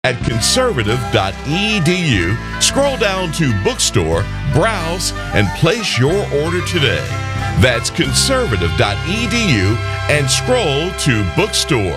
at conservative.edu. Scroll down to Bookstore, browse, and place your order today. That's conservative.edu and scroll to Bookstore.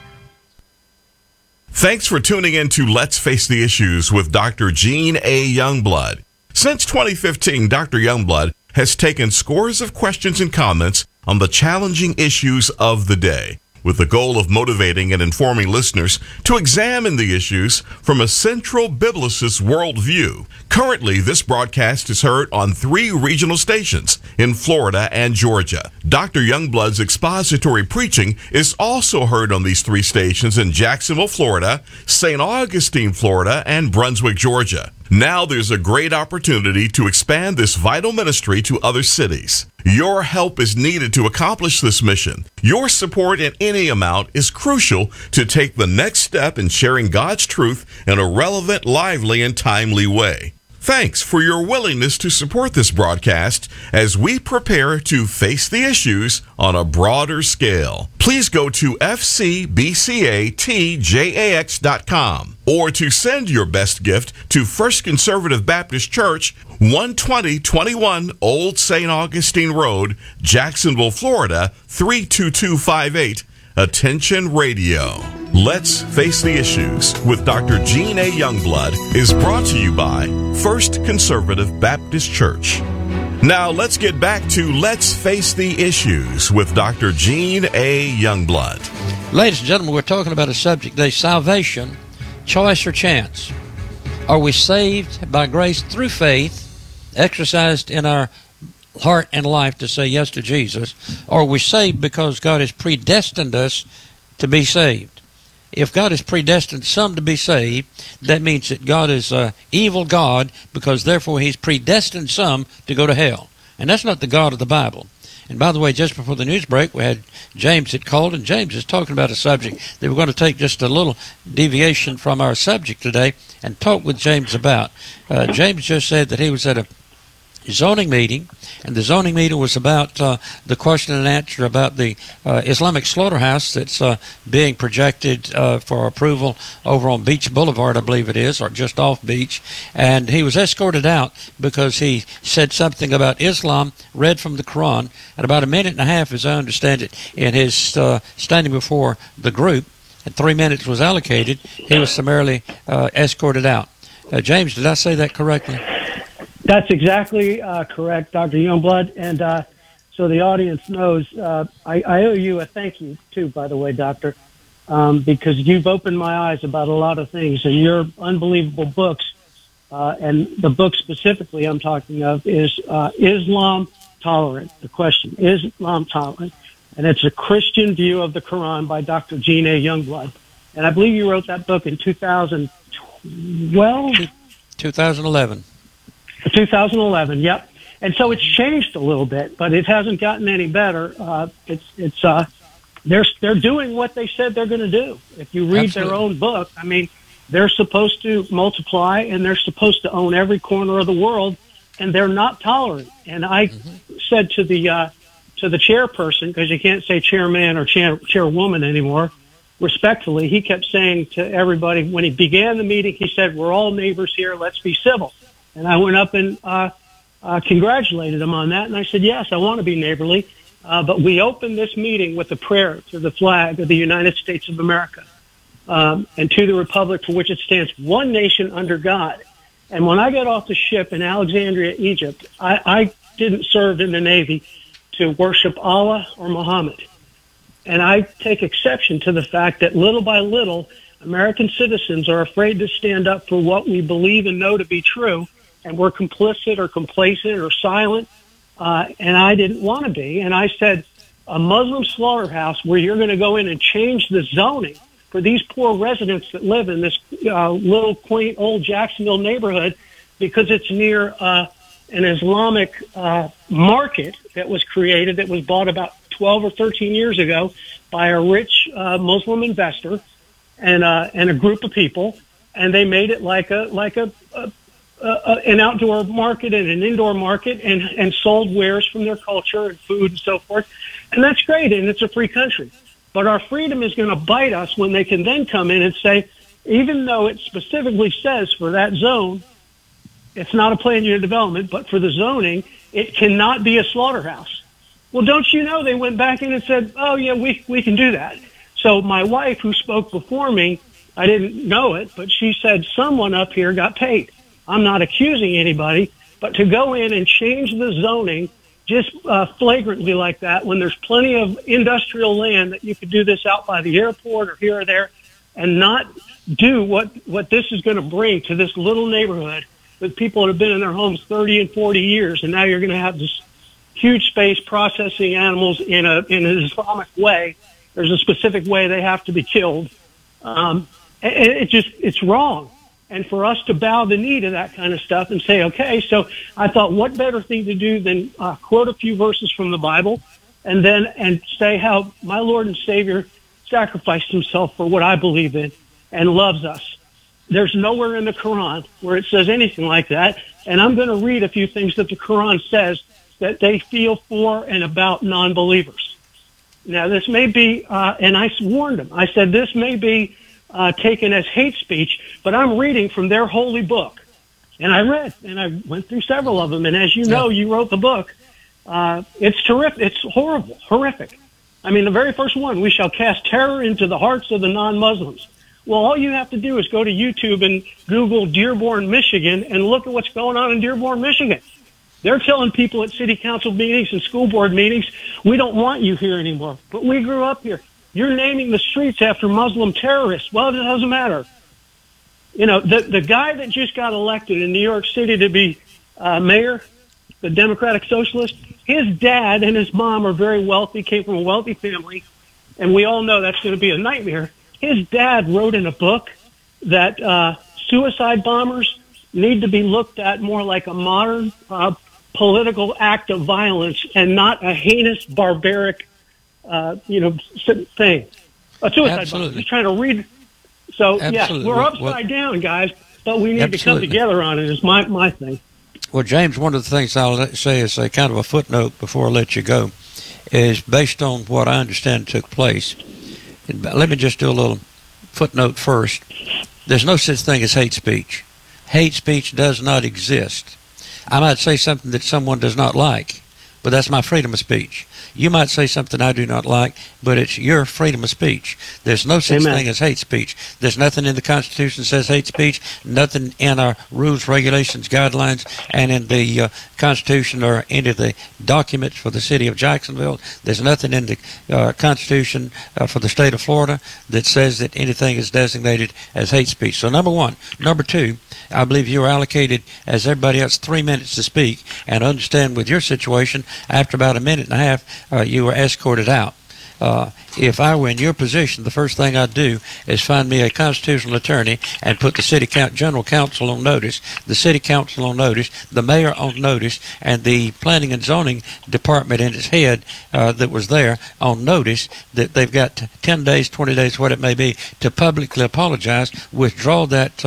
Thanks for tuning in to Let's Face the Issues with Dr. Gene A. Youngblood. Since 2015, Dr. Youngblood has taken scores of questions and comments on the challenging issues of the day, with the goal of motivating and informing listeners to examine the issues from a central biblicist worldview. Currently, this broadcast is heard on 3 regional stations in Florida and Georgia. Dr. Youngblood's expository preaching is also heard on these 3 stations in Jacksonville, Florida, St. Augustine, Florida, and Brunswick, Georgia. Now there's a great opportunity to expand this vital ministry to other cities. Your help is needed to accomplish this mission. Your support in any amount is crucial to take the next step in sharing God's truth in a relevant, lively, and timely way. Thanks for your willingness to support this broadcast as we prepare to face the issues on a broader scale. Please go to fcbcatjax.com or to send your best gift to First Conservative Baptist Church, 12021 Old St. Augustine Road, Jacksonville, Florida, 32258. Attention Radio. Let's Face the Issues with Dr. Gene A. Youngblood is brought to you by First Conservative Baptist Church. Now let's get back to Let's Face the Issues with Dr. Gene A. Youngblood. Ladies and gentlemen, we're talking about a subject today: salvation, choice or chance. Are we saved by grace through faith, exercised in our heart and life to say yes to Jesus, or are we saved because God has predestined us to be saved? If God has predestined some to be saved, that means that God is an evil God, because therefore He's predestined some to go to hell. And that's not the God of the Bible. And by the way, just before the news break, we had James that called, and James is talking about a subject that we're going to take just a little deviation from our subject today and talk with James about. James just said that he was at a zoning meeting, and the zoning meeting was about the question and answer about the Islamic slaughterhouse that's being projected for approval over on Beach Boulevard, I believe it is, or just off Beach. And he was escorted out because he said something about Islam, read from the Quran, and about a minute and a half, as I understand it, in his standing before the group, and 3 minutes was allocated, he was summarily escorted out. James, did I say that correctly? That's exactly correct, Dr. Youngblood. And so the audience knows, I owe you a thank you, too, by the way, Doctor, because you've opened my eyes about a lot of things. And your unbelievable books, and the book specifically I'm talking of, is Islam Tolerant? The question, is Islam tolerant? And it's a Christian view of the Quran by Dr. Gene A. Youngblood. And I believe you wrote that book in 2012? 2011. 2011, yep. And so it's changed a little bit, but it hasn't gotten any better. They're doing what they said they're going to do. If you read Absolutely. Their own book, I mean, they're supposed to multiply, and they're supposed to own every corner of the world, and they're not tolerant. And I said to the chairperson, because you can't say chairman or chairwoman anymore, respectfully, he kept saying to everybody when he began the meeting, he said, "We're all neighbors here. Let's be civil." And I went up and congratulated him on that. And I said, yes, I want to be neighborly. But we opened this meeting with a prayer to the flag of the United States of America and to the republic for which it stands, one nation under God. And when I got off the ship in Alexandria, Egypt, I didn't serve in the Navy to worship Allah or Muhammad. And I take exception to the fact that little by little, American citizens are afraid to stand up for what we believe and know to be true. And we're complicit or complacent or silent, and I didn't want to be. And I said, a Muslim slaughterhouse where you're going to go in and change the zoning for these poor residents that live in this little quaint old Jacksonville neighborhood because it's near an Islamic market that was created, that was bought about 12 or 13 years ago by a rich Muslim investor and a group of people, and they made it like an outdoor market and an indoor market, and sold wares from their culture and food and so forth. And that's great, and it's a free country. But our freedom is going to bite us when they can then come in and say, even though it specifically says for that zone, it's not a planned unit development, but for the zoning, it cannot be a slaughterhouse. Well, don't you know they went back in and said, oh, yeah, we can do that. So my wife, who spoke before me, I didn't know it, but she said someone up here got paid. I'm not accusing anybody, but to go in and change the zoning just flagrantly like that, when there's plenty of industrial land that you could do this out by the airport or here or there, and not do what this is going to bring to this little neighborhood with people that have been in their homes 30 and 40 years, and now you're going to have this huge space processing animals in an Islamic way. There's a specific way they have to be killed. It's wrong. And for us to bow the knee to that kind of stuff and say, okay, so I thought, what better thing to do than quote a few verses from the Bible and say how my Lord and Savior sacrificed himself for what I believe in and loves us. There's nowhere in the Quran where it says anything like that. And I'm going to read a few things that the Quran says that they feel for and about non-believers. Now, this may be, and I warned them. I said, this may be taken as hate speech, but I'm reading from their holy book. And I read, and I went through several of them. And as you know, you wrote the book. It's terrific. It's horrible, horrific. I mean, the very first one, we shall cast terror into the hearts of the non-Muslims. Well, all you have to do is go to YouTube and Google Dearborn, Michigan, and look at what's going on in Dearborn, Michigan. They're telling people at city council meetings and school board meetings, we don't want you here anymore. But we grew up here. You're naming the streets after Muslim terrorists. Well, it doesn't matter. You know, the guy that just got elected in New York City to be mayor, the Democratic Socialist, his dad and his mom are very wealthy, came from a wealthy family, and we all know that's going to be a nightmare. His dad wrote in a book that suicide bombers need to be looked at more like a modern political act of violence and not a heinous, barbaric, thing. A suicide bomber. He's trying to read. So, yeah, we're upside down, guys, but we need to come together on it is my thing. Well, James, one of the things I'll say is a kind of a footnote before I let you go is based on what I understand took place. Let me just do a little footnote first. There's no such thing as hate speech. Hate speech does not exist. I might say something that someone does not like, but that's my freedom of speech. You might say something I do not like, but it's your freedom of speech. There's no such thing as hate speech. There's nothing in the Constitution that says hate speech, nothing in our rules, regulations, guidelines, and in the Constitution or any of the documents for the city of Jacksonville. There's nothing in the Constitution for the state of Florida that says that anything is designated as hate speech. So number one. Number two, I believe you are allocated, as everybody else, 3 minutes to speak, and understand with your situation, after about a minute and a half, you were escorted out. If I were in your position, the first thing I'd do is find me a constitutional attorney and put the city general counsel on notice, the city council on notice, the mayor on notice, and the planning and zoning department and its head that was there on notice that they've got 10 days, 20 days, what it may be, to publicly apologize, withdraw that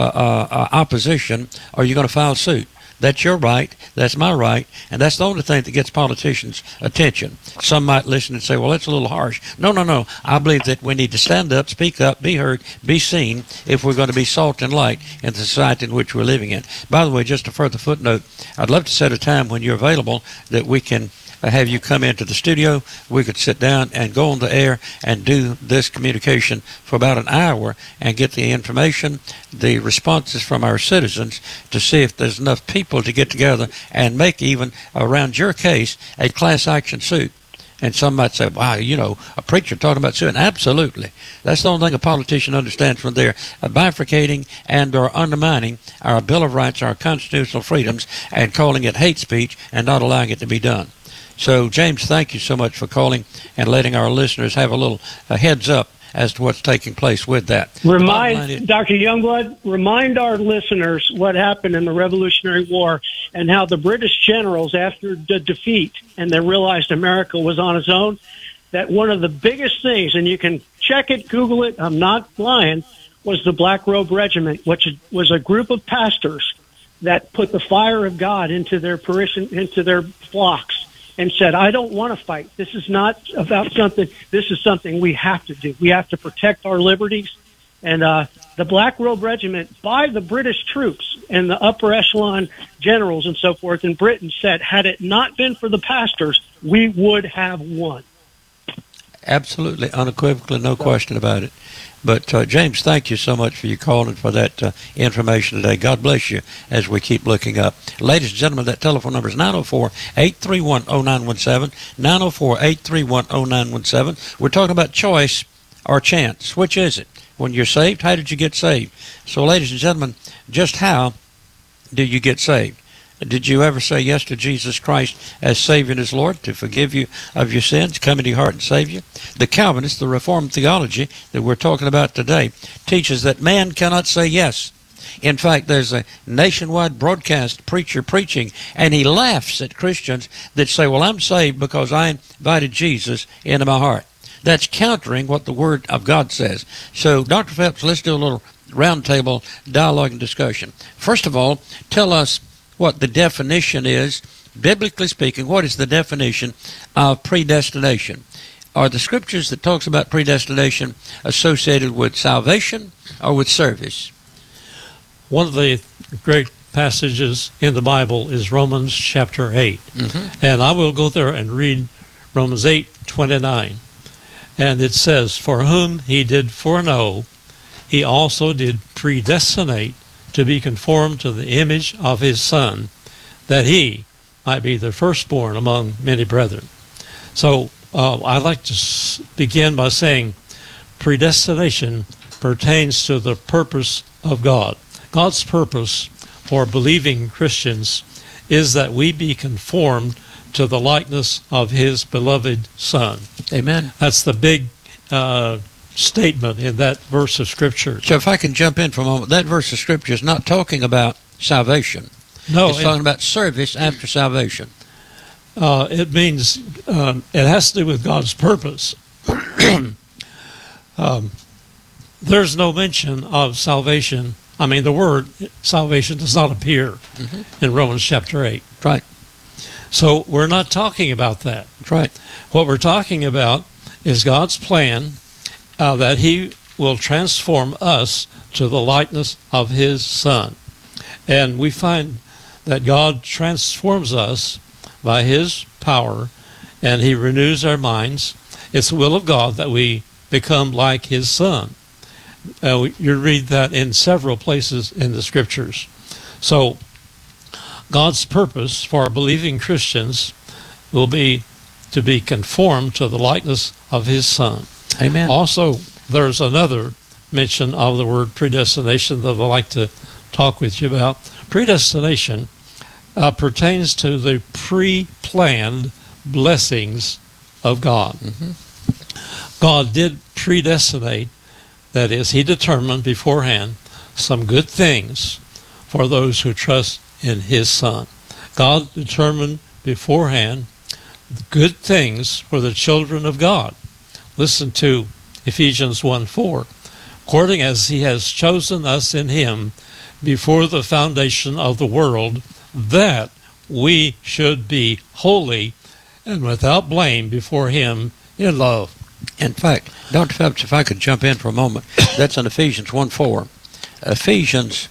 opposition, or you're going to file suit. That's your right, that's my right, and that's the only thing that gets politicians' attention. Some might listen and say, well, that's a little harsh. No. I believe that we need to stand up, speak up, be heard, be seen, if we're going to be salt and light in the society in which we're living in. By the way, just a further footnote, I'd love to set a time when you're available that we can have you come into the studio. We could sit down and go on the air and do this communication for about an hour and get the information, the responses from our citizens to see if there's enough people to get together and make even around your case a class action suit. And some might say, wow, a preacher talking about suing. Absolutely. That's the only thing a politician understands when they're bifurcating and or undermining our Bill of Rights, our constitutional freedoms, and calling it hate speech and not allowing it to be done. So, James, thank you so much for calling and letting our listeners have a little heads up as to what's taking place with that. Dr. Youngblood, remind our listeners what happened in the Revolutionary War and how the British generals, after the defeat and they realized America was on its own, that one of the biggest things, and you can check it, Google it, I'm not lying, was the Black Robe Regiment, which was a group of pastors that put the fire of God into their flocks. And said, I don't want to fight. This is not about something. This is something we have to do. We have to protect our liberties. And the Black Robe Regiment by the British troops and the upper echelon generals and so forth in Britain said, had it not been for the pastors, we would have won. Absolutely, unequivocally, no question about it. But, James, thank you so much for your call and for that information today. God bless you as we keep looking up. Ladies and gentlemen, that telephone number is 904-831-0917, 904-831-0917. We're talking about choice or chance. Which is it? When you're saved, how did you get saved? So, ladies and gentlemen, just how do you get saved? Did you ever say yes to Jesus Christ as Savior and as Lord to forgive you of your sins, come into your heart and save you? The Calvinist, the Reformed theology that we're talking about today, teaches that man cannot say yes. In fact, there's a nationwide broadcast preacher preaching, and he laughs at Christians that say, well, I'm saved because I invited Jesus into my heart. That's countering what the Word of God says. So, Dr. Phelps, let's do a little roundtable dialogue and discussion. First of all, tell us what the definition is, biblically speaking. What is the definition of predestination? Are the scriptures that talks about predestination associated with salvation or with service? One of the great passages in the Bible is Romans chapter 8. And I will go there and read Romans 8:29. And it says, for whom he did foreknow, he also did predestinate to be conformed to the image of his Son, that he might be the firstborn among many brethren. So I'd like to begin by saying predestination pertains to the purpose of God. God's purpose for believing Christians is that we be conformed to the likeness of his beloved Son. Amen. That's the big statement in that verse of Scripture. So if I can jump in for a moment, that verse of Scripture is not talking about salvation. No, it's talking about service after salvation. It means it has to do with God's purpose. There's no mention of salvation. I mean, the word salvation does not appear in Romans chapter 8. Right. So we're not talking about that. Right. What we're talking about is God's plan that he will transform us to the likeness of his Son. And we find that God transforms us by his power, and he renews our minds. It's the will of God that we become like his Son. You read that in several places in the Scriptures. So God's purpose for believing Christians will be to be conformed to the likeness of his Son. Amen. Also, there's another mention of the word predestination that I'd like to talk with you about. Predestination pertains to the pre-planned blessings of God. God did predestinate, that is, he determined beforehand some good things for those who trust in his Son. God determined beforehand good things for the children of God. Listen to Ephesians 1:4. According as he has chosen us in him before the foundation of the world, that we should be holy and without blame before him in love. In fact, Dr. Phelps, if I could jump in for a moment, that's in Ephesians 1:4. Ephesians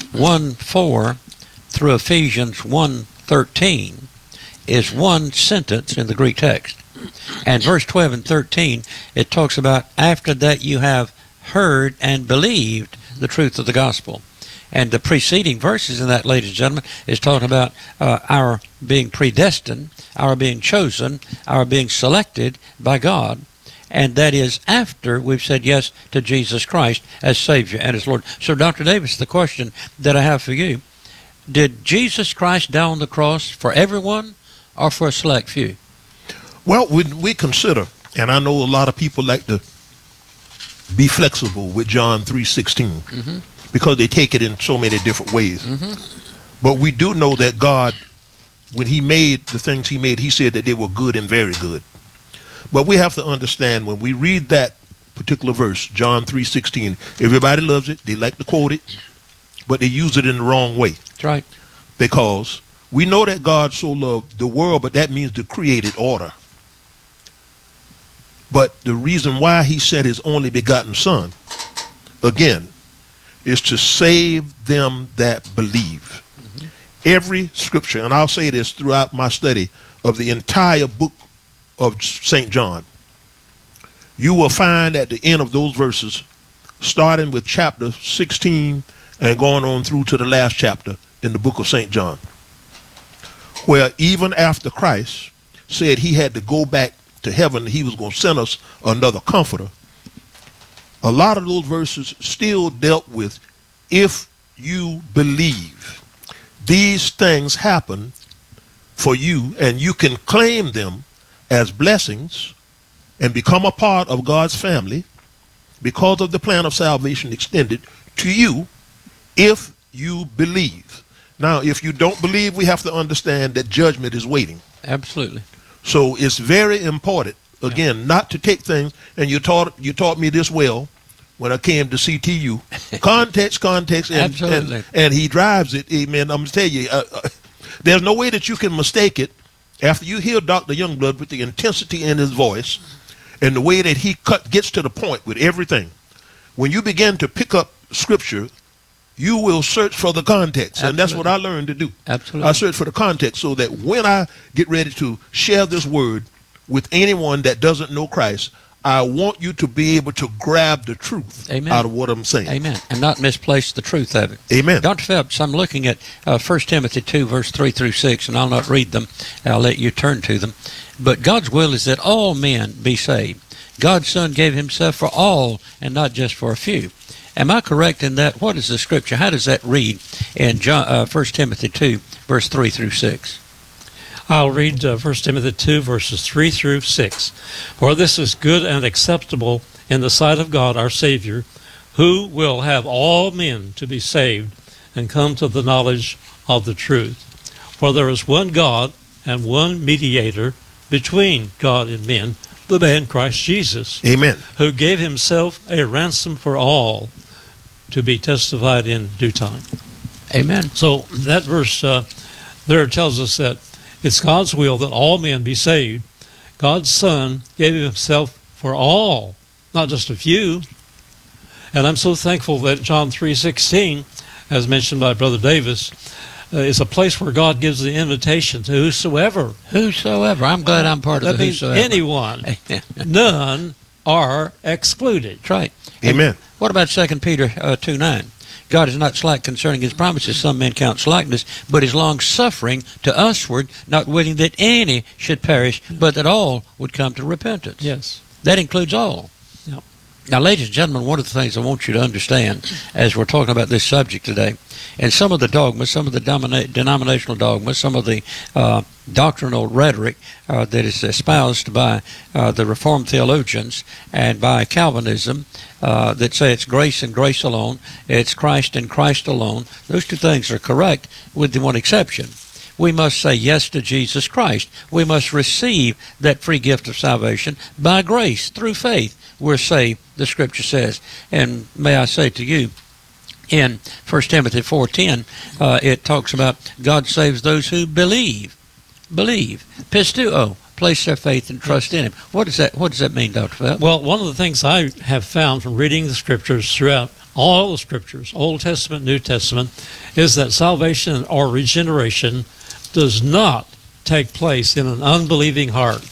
1:4 through Ephesians 1:13 is one sentence in the Greek text. And verse 12 and 13, it talks about after that you have heard and believed the truth of the gospel. And the preceding verses in that, ladies and gentlemen, is talking about our being predestined, our being chosen, our being selected by God. And that is after we've said yes to Jesus Christ as Savior and as Lord. So, Dr. Davis, the question that I have for you, did Jesus Christ die on the cross for everyone or for a select few? Well, when we consider, and I know a lot of people like to be flexible with John 3:16 because they take it in so many different ways. But we do know that God, when he made the things he made, he said that they were good and very good. But we have to understand when we read that particular verse, John 3:16, everybody loves it. They like to quote it, but they use it in the wrong way. That's right. Because we know that God so loved the world, but that means the created order. But the reason why he sent his only begotten Son, again, is to save them that believe. Every scripture, and I'll say this throughout my study of the entire book of St. John, you will find at the end of those verses, starting with chapter 16 and going on through to the last chapter in the book of St. John, where even after Christ said he had to go back to heaven, he was going to send us another comforter, a lot of those verses still dealt with, if you believe, these things happen for you, and you can claim them as blessings and become a part of God's family because of the plan of salvation extended to you if you believe. Now, if you don't believe, we have to understand that judgment is waiting. Absolutely. So it's very important, again, not to take things, and you taught me this well when I came to CTU. Context, Absolutely. and he drives it. Amen. I'm going to tell you, there's no way that you can mistake it after you hear Dr. Youngblood with the intensity in his voice and the way that he gets to the point with everything. When you begin to pick up scripture, you will search for the context. Absolutely. And that's what I learned to do. Absolutely. I search for the context so that when I get ready to share this word with anyone that doesn't know Christ, I want you to be able to grab the truth out of what I'm saying. Amen. And not misplace the truth of it. Amen. Dr. Phelps, I'm looking at 1 Timothy 2, verse 3 through 6, and I'll not read them. I'll let you turn to them. But God's will is that all men be saved. God's Son gave himself for all and not just for a few. Am I correct in that? What is the scripture? How does that read in 1 Timothy 2, verse 3 through 6? I'll read 1 Timothy 2, verses 3 through 6. For this is good and acceptable in the sight of God our Savior, who will have all men to be saved and come to the knowledge of the truth. For there is one God and one mediator between God and men, the man Christ Jesus. Amen. Who gave himself a ransom for all, to be testified in due time. Amen. So that verse there tells us that it's God's will that all men be saved. God's Son gave himself for all, not just a few. And I'm so thankful that John 3:16, as mentioned by Brother Davis, is a place where God gives the invitation to whosoever. Whosoever. I'm glad I'm part of That the means whosoever. anyone. None are excluded. That's right. Amen. And what about 2 Peter 2:9? God is not slack concerning his promises, some men count slackness, but is long-suffering to usward, not willing that any should perish, but that all would come to repentance. Yes. That includes all. Yep. Now, ladies and gentlemen, one of the things I want you to understand as we're talking about this subject today, and some of the dogmas, some of the denominational dogmas, some of the doctrinal rhetoric that is espoused by the Reformed theologians and by Calvinism that say it's grace and grace alone, it's Christ and Christ alone, those two things are correct with the one exception. We must say yes to Jesus Christ. We must receive that free gift of salvation by grace, through faith. We're saved, the Scripture says. And may I say to you, in 1 Timothy 4:10, it talks about God saves those who believe. Believe. Pisteuo. Place their faith and trust in him. What does that mean, Dr. Phelps? Well, one of the things I have found from reading the Scriptures throughout all the Scriptures, Old Testament, New Testament, is that salvation or regeneration does not take place in an unbelieving heart.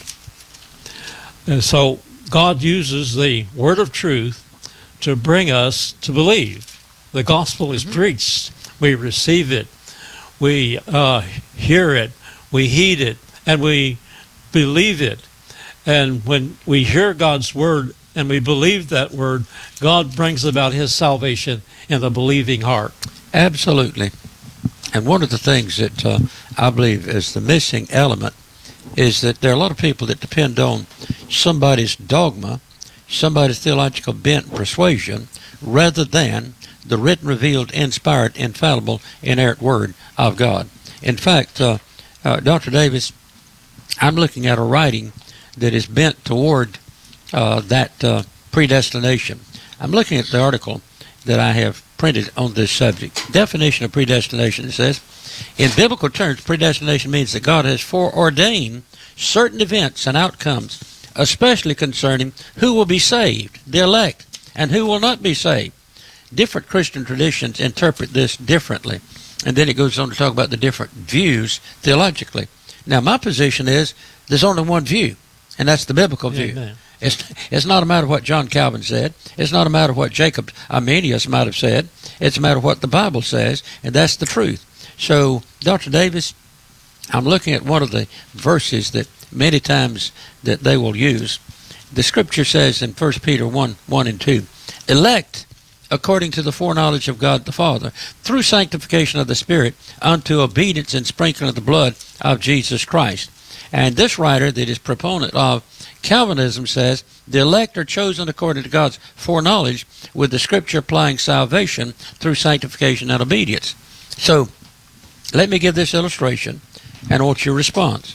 And so God uses the word of truth to bring us to believe. The gospel is preached. We receive it. We hear it. We heed it. And we believe it. And when we hear God's word and we believe that word, God brings about his salvation in the believing heart. Absolutely. And one of the things that I believe is the missing element is that there are a lot of people that depend on somebody's dogma, somebody's theological bent and persuasion, rather than the written, revealed, inspired, infallible, inerrant word of God. In fact, Dr. Davis, I'm looking at a writing that is bent toward that predestination. I'm looking at the article that I have printed on this subject. Definition of predestination, it says, in biblical terms, predestination means that God has foreordained certain events and outcomes, especially concerning who will be saved, the elect, and who will not be saved. different Christian traditions interpret this differently. And then it goes on to talk about the different views theologically. Now, my position is there's only one view, and that's the biblical view. Amen. It's not a matter of what John Calvin said. It's not a matter of what Jacob Arminius might have said. It's a matter of what the Bible says, and that's the truth. So, Dr. Davis, I'm looking at one of the verses that many times that they will use. The Scripture says in 1 Peter 1:1 and 2, elect according to the foreknowledge of God the Father, through sanctification of the Spirit, unto obedience and sprinkling of the blood of Jesus Christ. And this writer that is proponent of Calvinism says, the elect are chosen according to God's foreknowledge, with the Scripture applying salvation through sanctification and obedience. So, let me give this illustration, and I want your response.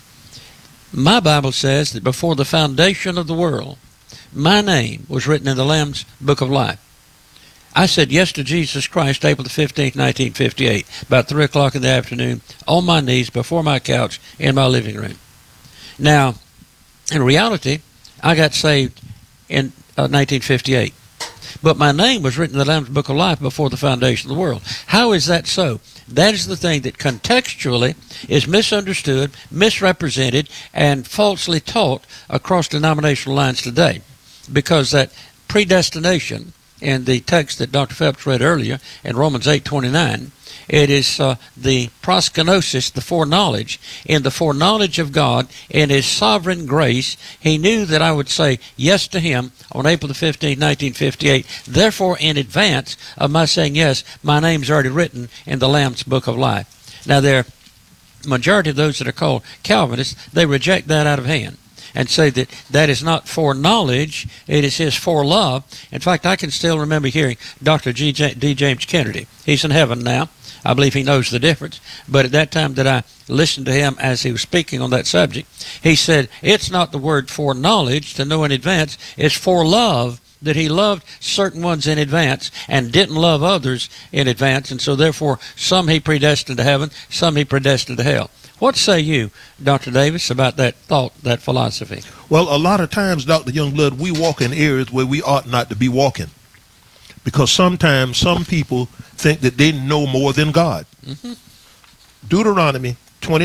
My Bible says that before the foundation of the world, my name was written in the Lamb's Book of Life. I said yes to Jesus Christ April the 15th, 1958, about 3 o'clock in the afternoon, on my knees before my couch in my living room. Now, in reality, I got saved in 1958. But my name was written in the Lamb's Book of Life before the foundation of the world. How is that so? That is the thing that contextually is misunderstood, misrepresented, and falsely taught across denominational lines today. Because that predestination in the text that Dr. Phelps read earlier in Romans 8:29, it is the proskenosis, the foreknowledge. In the foreknowledge of God, in His sovereign grace, He knew that I would say yes to Him on April the 15th, 1958. Therefore, in advance of my saying yes, my name's already written in the Lamb's Book of Life. Now, the majority of those that are called Calvinists, they reject that out of hand and say that that is not foreknowledge, it is His forelove. In fact, I can still remember hearing Dr. D. James Kennedy. He's in heaven now. I believe he knows the difference. But at that time that I listened to him as he was speaking on that subject, he said, it's not the word foreknowledge, to know in advance, it's forelove, that He loved certain ones in advance and didn't love others in advance, and so therefore some He predestined to heaven, some He predestined to hell. What say you, Dr. Davis, about that thought, that philosophy? Well, a lot of times, Dr. Youngblood, we walk in areas where we ought not to be walking. Because sometimes some people think that they know more than God. Mm-hmm. Deuteronomy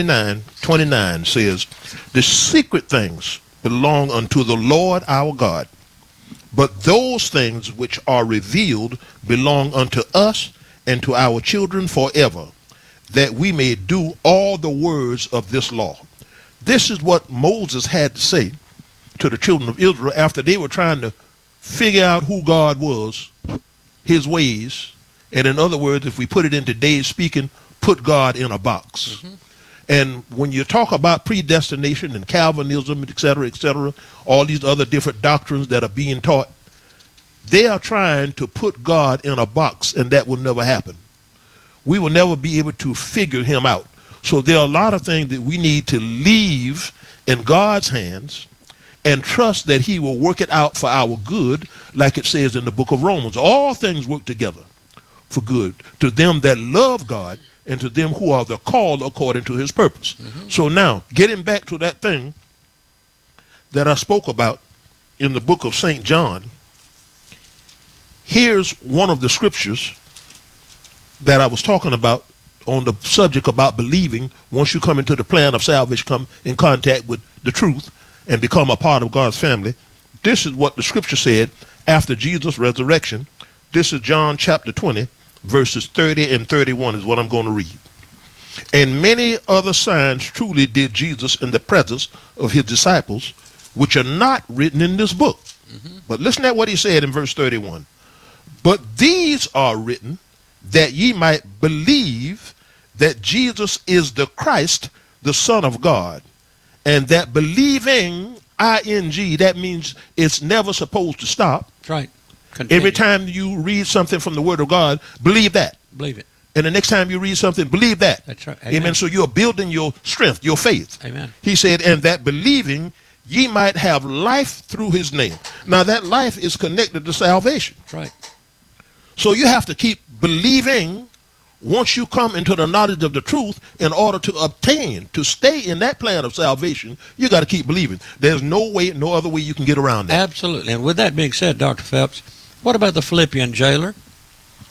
29:29 says, the secret things belong unto the Lord our God, but those things which are revealed belong unto us and to our children forever, that we may do all the words of this law. This is what Moses had to say to the children of Israel after they were trying to figure out who God was, His ways, and in other words, if we put it in today's speaking, put God in a box. Mm-hmm. And when you talk about predestination and Calvinism, et cetera, all these other different doctrines that are being taught, they are trying to put God in a box, and that will never happen. We will never be able to figure Him out. So there are a lot of things that we need to leave in God's hands and trust that He will work it out for our good, like it says in the book of Romans. All things work together for good to them that love God and to them who are the called according to His purpose. Mm-hmm. So now, getting back to that thing that I spoke about in the book of St. John, here's one of the scriptures that I was talking about on the subject about believing. Once you come into the plan of salvation, come in contact with the truth and become a part of God's family. This is what the scripture said after Jesus' resurrection. This is John chapter 20, verses 30 and 31 is what I'm going to read. And many other signs truly did Jesus in the presence of His disciples, which are not written in this book. Mm-hmm. But listen at what He said in verse 31. But these are written that ye might believe that Jesus is the Christ, the Son of God, and that believing, ing, that means it's never supposed to stop. That's right. Continue. Every time you read something from the Word of God, believe that. Believe it. And the next time you read something, believe that. That's right. Amen. Amen. So you're building your strength, your faith. Amen. He said, and that believing ye might have life through His name. Now that life is connected to salvation. That's right. So you have to keep believing once you come into the knowledge of the truth in order to obtain, to stay in that plan of salvation. You got to keep believing. There's no way, no other way you can get around that. Absolutely. And with that being said, Dr. Phelps, what about the Philippian jailer?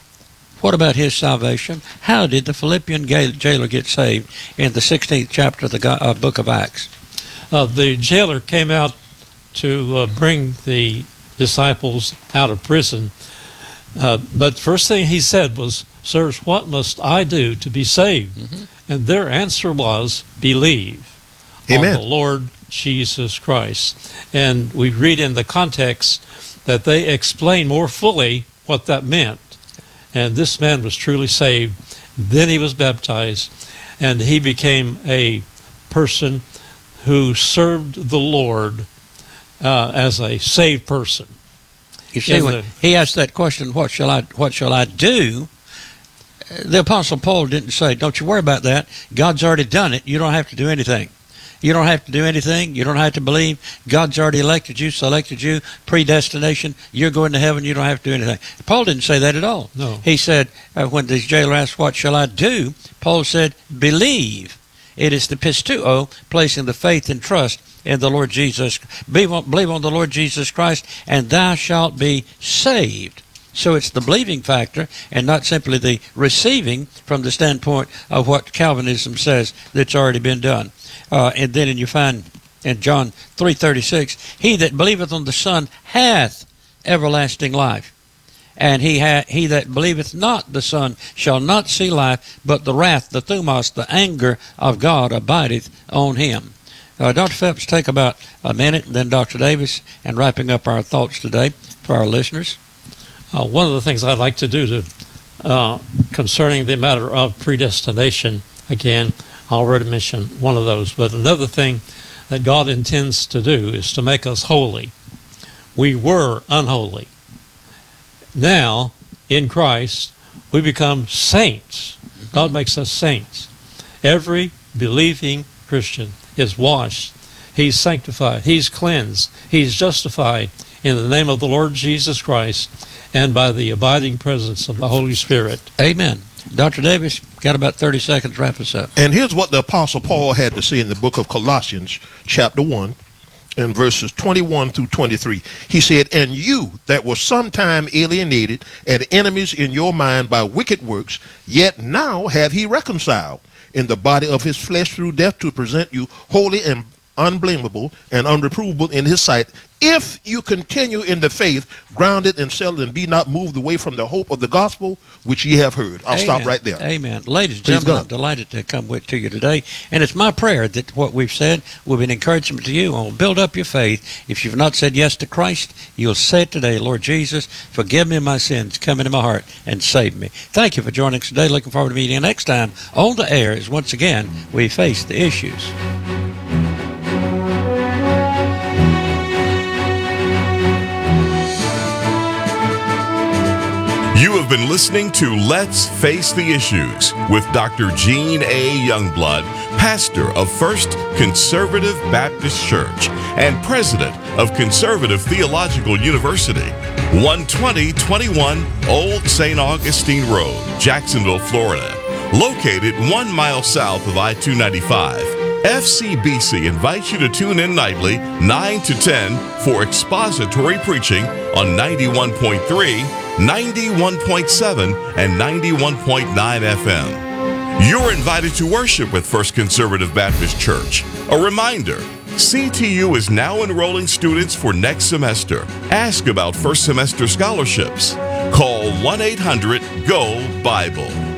What about his salvation? How did the Philippian jailer get saved in the 16th chapter of the book of Acts? The jailer came out to bring the disciples out of prison. But first thing he said was, "Sirs, what must I do to be saved?" And their answer was, "Believe Amen. on the Lord Jesus Christ." And we read in the context that they explain more fully what that meant. And this man was truly saved. Then he was baptized, and he became a person who served the Lord as a saved person. You see, when he asked that question, what shall I do? The Apostle Paul didn't say, don't you worry about that. God's already done it. You don't have to do anything. You don't have to do anything. You don't have to believe. God's already elected you, selected you, predestination. You're going to heaven. You don't have to do anything. Paul didn't say that at all. No. He said, when the jailer asked, what shall I do? Paul said, believe. It is the pisteuo, placing the faith and trust in the Lord Jesus. Believe on the Lord Jesus Christ, and thou shalt be saved. So it's the believing factor and not simply the receiving from the standpoint of what Calvinism says that's already been done. And then you find in John 3:36, he that believeth on the Son hath everlasting life. And he that believeth not the Son shall not see life, but the wrath, the thumos, the anger of God abideth on him. Dr. Phelps, take about a minute, and then Dr. Davis, and wrapping up our thoughts today for our listeners. One of the things I'd like to do concerning the matter of predestination, again, I already mentioned one of those, but another thing that God intends to do is to make us holy. We were unholy. Now, in Christ, we become saints. God makes us saints. Every believing Christian is washed. He's sanctified. He's cleansed. He's justified in the name of the Lord Jesus Christ and by the abiding presence of the Holy Spirit. Amen. Dr. Davis, got about 30 seconds to wrap us up. And here's what the Apostle Paul had to say in the book of Colossians, chapter 1, and verses 21 through 23. He said, "And you that were sometime alienated and enemies in your mind by wicked works, yet now have he reconciled in the body of his flesh through death to present you holy and unblameable and unreprovable in his sight, if you continue in the faith, grounded and settled, and be not moved away from the hope of the gospel which ye have heard." I'll stop right there. Amen. Ladies and Praise gentlemen, God. I'm delighted to come to you today. And it's my prayer that what we've said will be an encouragement to you and will build up your faith. If you've not said yes to Christ, you'll say it today. Lord Jesus, forgive me my sins. Come into my heart and save me. Thank you for joining us today. Looking forward to meeting you next time on the air as once again we face the issues. You have been listening to Let's Face the Issues with Dr. Gene A. Youngblood, pastor of First Conservative Baptist Church and president of Conservative Theological University, 12021 Old St. Augustine Road, Jacksonville, Florida. Located 1 mile south of I-295, FCBC invites you to tune in nightly 9 to 10 for expository preaching on 91.3, 91.7, and 91.9 FM. You're invited to worship with First Conservative Baptist Church. A reminder, CTU is now enrolling students for next semester. Ask about first semester scholarships. Call 1-800-GO-BIBLE.